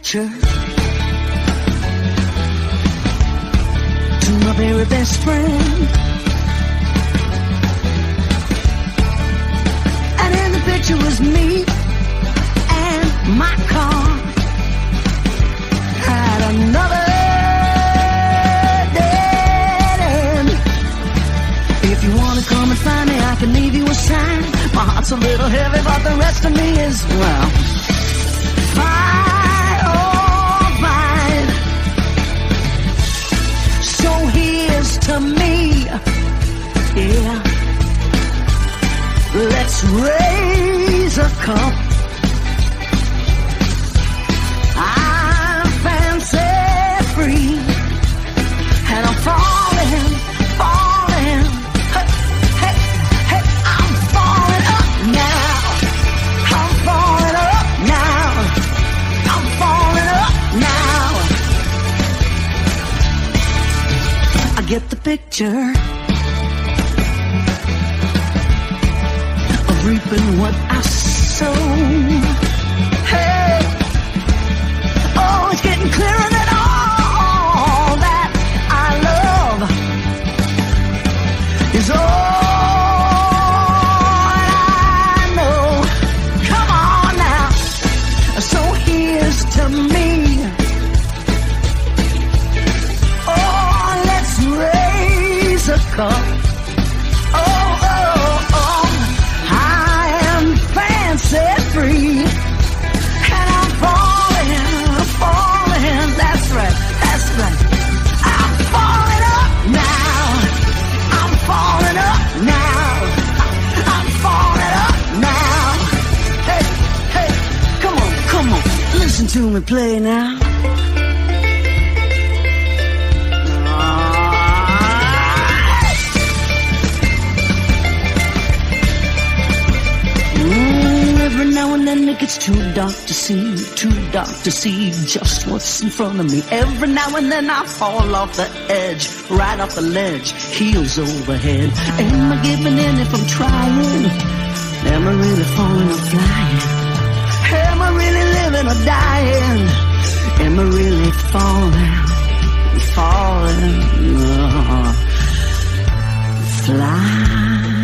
picture to my very best friend. And in the picture was me and my car. Had another dead end. If you wanna come and find me, I can leave you a sign. My heart's a little heavy, but the rest of me is, well, fine, oh, fine. So here's to me, yeah. Let's raise a cup. I'm fancy free, and I'm falling, falling. Hey, hey, hey, I'm falling up now. I'm falling up now. I'm falling up now. I get the picture of reaping what I sow. Hey, oh, it's getting clearer that all that I love is all I know. Come on now. So here's to me. Oh, let's raise a cup. Oh, oh, oh. I am fancy free. And I'm falling, falling. That's right, that's right. I'm falling up now. I'm falling up now. I'm falling up now. Hey, hey, come on, come on. Listen to me play now. Every now and then it gets too dark to see just what's in front of me. Every now and then I fall off the edge, right off the ledge, heels overhead. Am I giving in if I'm trying? Am I really falling or flying? Am I really living or dying? Am I really falling, falling, flying?